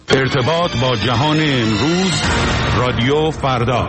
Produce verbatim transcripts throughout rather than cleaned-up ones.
ارتباط با جهان امروز، رادیو فردا.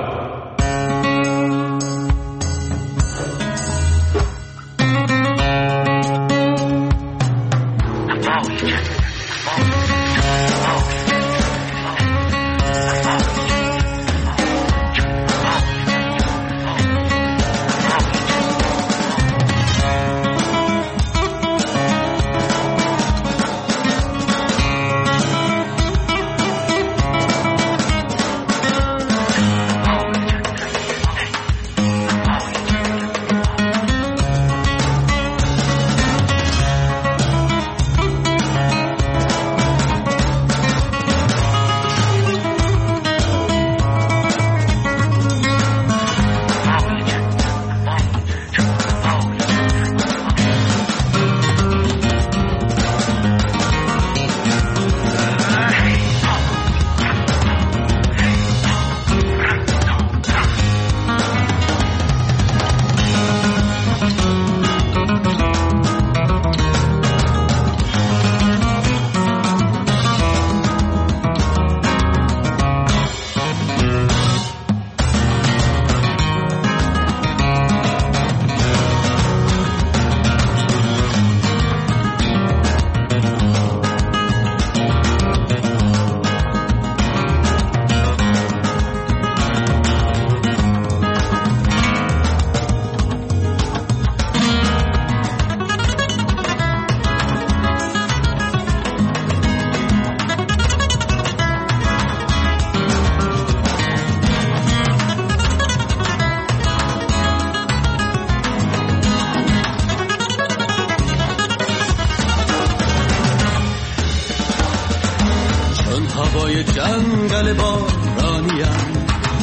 هوای جنگل بارانیم،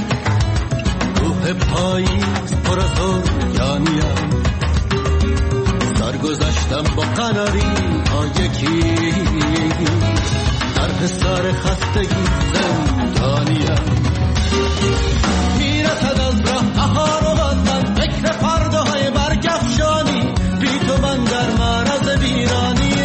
روح پاییز پر از اوریانیم، سرگذشتم با قناری ها یکی، در حصار خستگی زندانیم، میرسد از راه بهار و باز من فکر فرداهای برگفشانی، بی تو من در معرض ویرانیم،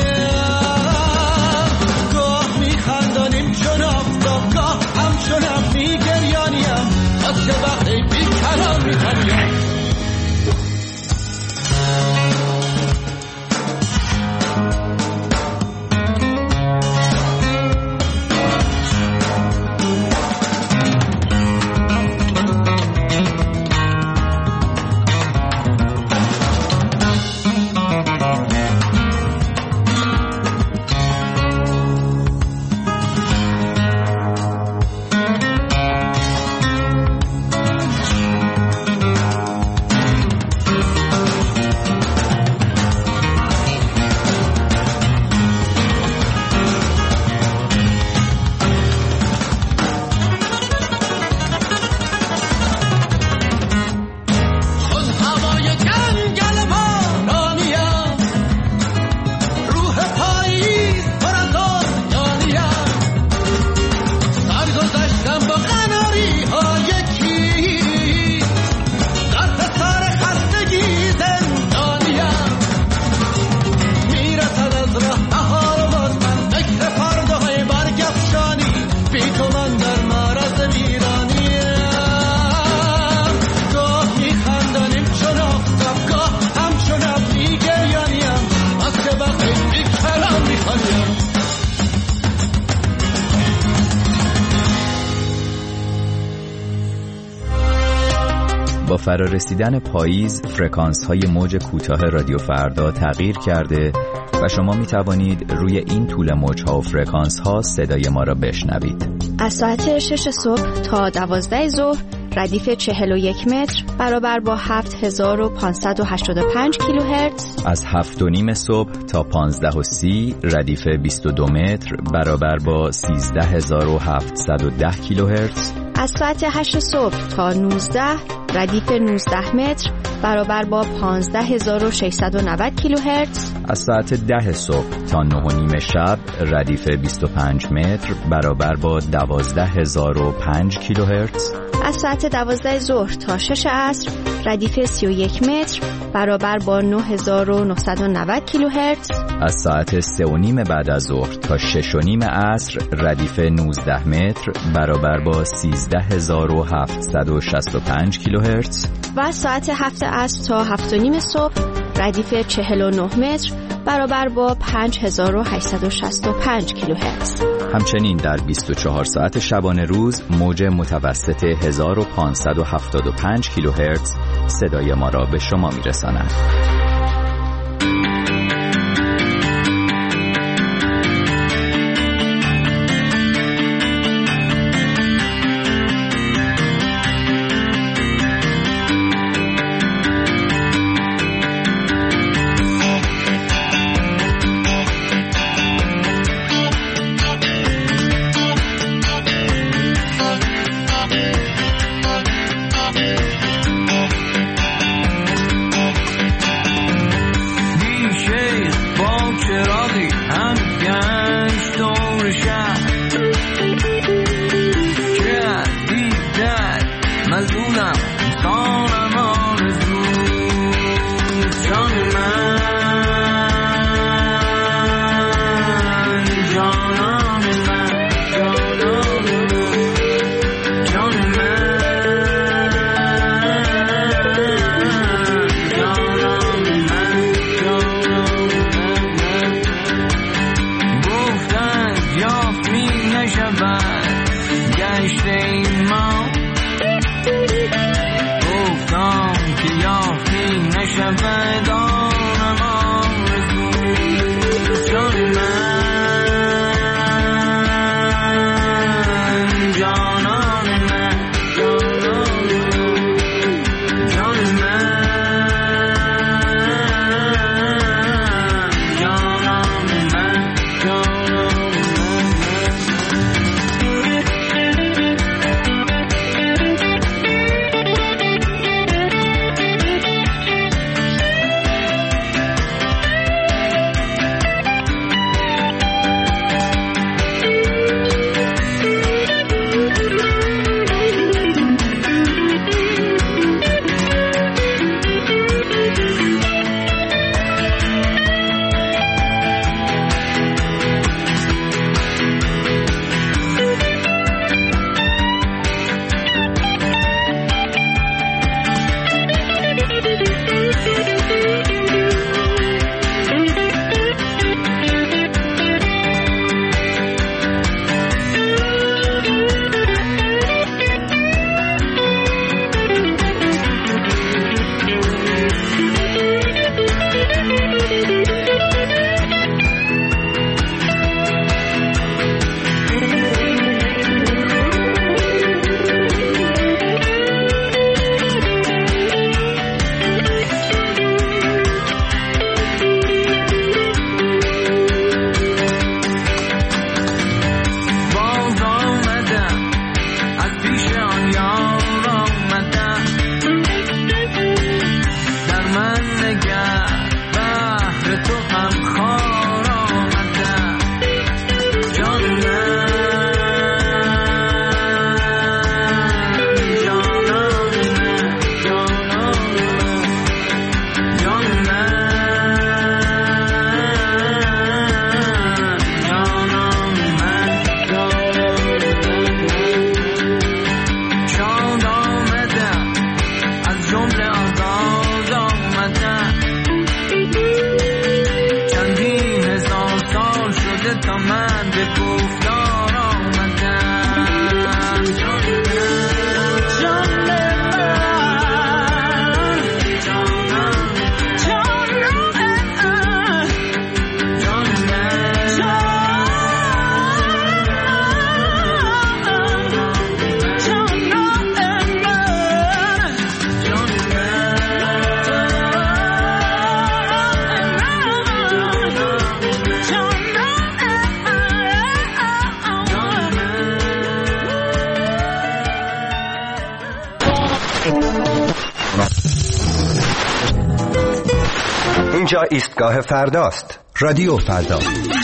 گاه میخندانیم چون آفتاب، گاه همچون میگریانیم، از چه وقتی بی کلام میخوانیم. با فرارسیدن پاییز فرکانس های موج کوتاه رادیو فردا تغییر کرده و شما می توانید روی این طول موج ها و فرکانس ها صدای ما را بشنوید. از ساعت شش صبح تا دوازده ظهر ردیف چهل و یک متر برابر با هفت هزار و پانصد و هشتاد و پنج کیلوهرتز. از هفت و نیم صبح تا پانزده و سی ردیف بیست و دو متر برابر با سیزده هزار و هفتصد و ده کیلوهرتز. از ساعت هشت صبح تا نوزده ردیف نوزده متر برابر با پانزده هزار و ششصد و نود کیلوهرتز. از ساعت ده صبح تا نه و نیم شب ردیف بیست و پنج متر برابر با دوازده هزار و پنج کیلوهرتز. از ساعت دوازده ظهر تا شش عصر ردیف سی و یک متر برابر با نه هزار و نهصد و نود کیلوهرتز. از ساعت سه و نیم بعد از ظهر تا شش و نیم عصر ردیف نوزده متر برابر با سیزده هزار و هفتصد و شصت و پنج کیلوهرتز. و از ساعت هفت عصر تا هفت و نیم صبح ردیف چهل و نه متر برابر با پنج هزار و هشتصد و شصت و پنج کیلوهرتز. همچنین در بیست و چهار ساعت شبانه روز موج متوسط هزار و پانصد و هفتاد و پنج کیلوهرتز صدای ما را به شما میرساند. اینجا ایستگاه فرداست. رادیو فردا.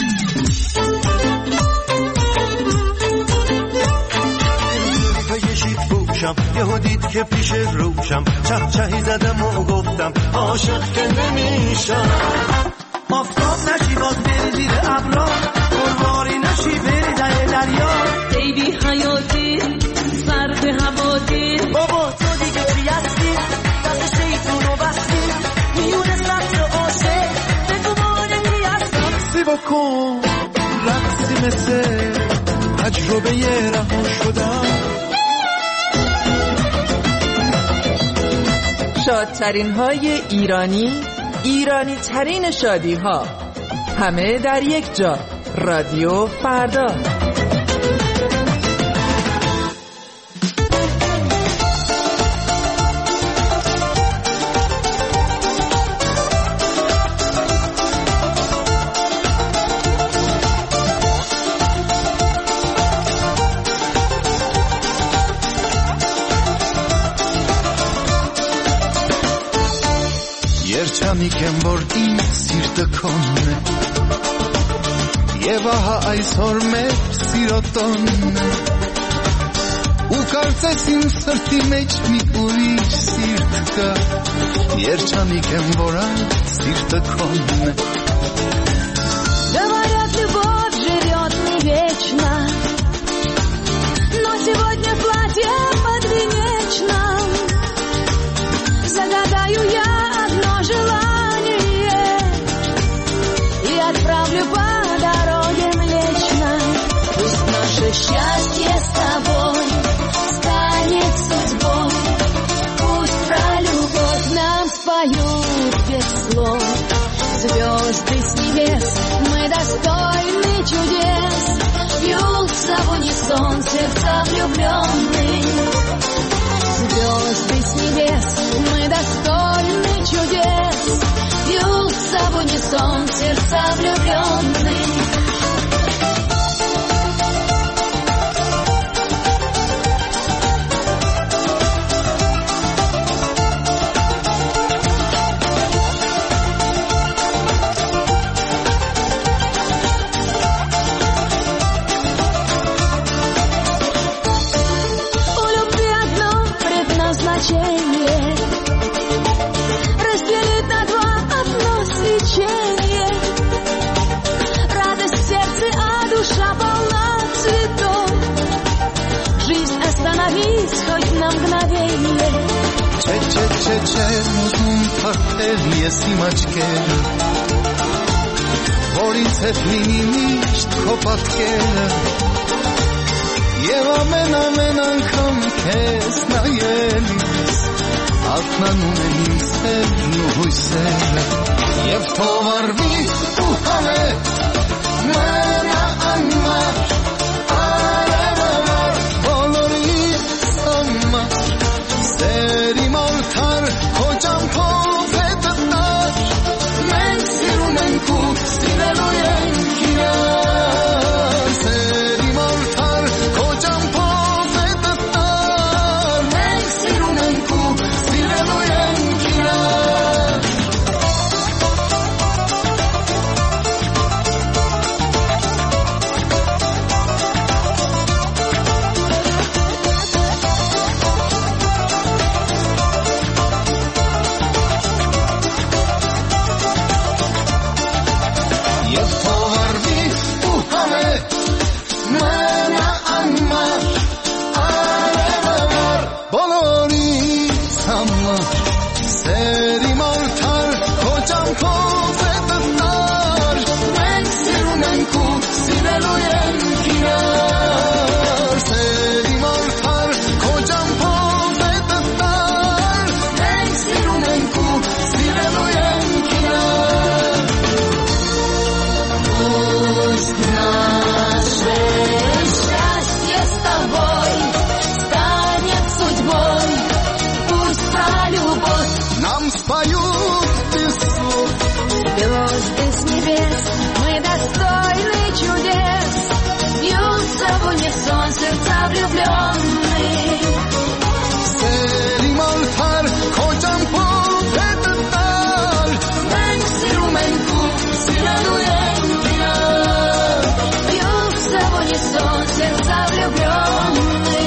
یهو دید که پیش روشم چه چهی زدم و گفتم عاشق که نمیشم. آفتاب نشی باز بری زیر ابرا، پرواری نشی بری در دریا. ای بی حیاتی سرد هواتی، بابا تو دیگه چی هستی؟ دست شیطونو بستی میونه سبز عاشق بگو مانگی هستم. سی بکن رقصی مثل تجربه رها شدم. شادترین های ایرانی، ایرانی ترین شادی ها، همه در یک جا. رادیو فردا. Yerçamiken bordim sirte konne Yevaha ay sormer sirotonne U karcesim srti mech mi urish sirtka Yerçamiken boran sirte konne Говорят, любовь живет не вечно, но сегодня в платье подвенечном загадаю я одно желание и отправлю по дороге Млечной. Пусть наше счастье с тобой станет судьбой, пусть про любовь нам споют без слов. Звезды с небес, мы достойны чудес, бьются в унисон сердца влюбленных. Звезды с небес, мы достойны чудес, бьются в унисон сердца влюбленных. Разделить на два одно свечение, радость в сердце, а душа полна цветов. Жизнь остановись хоть на мгновение. Че че че че музун тахтел есим աչքեր Որից հետ լինի միշտ քո պատկերը Եվ ամեն ամեն անգամ քեզ նայելիս Ակնանում են իմ սերն ու հույսերը Եվ թող արվի ու հավետ մենա անմար Արևամար բոլորիս համար Սերի մորթար քո ճամփով է դտար Մենք սիրուն ենք ու սիրելու ենք իրար Սերի մորթար քո ճամփով է դտար Մենք սիրուն ենք ու սիրելու ենք իրար Եվ թող արվի ու հավետ մենա անմար Արևամար բոլորիս համար Սերի մորթար քո ճամփով է դտար Մենք սիրուն ենք ու սիրելու ենք իրար Սերի մորթար քո ճամփով է դտար Մենք սիրուն ենք ու սիրելու ենք իրար Пусть наши ogni son senza влюбленных.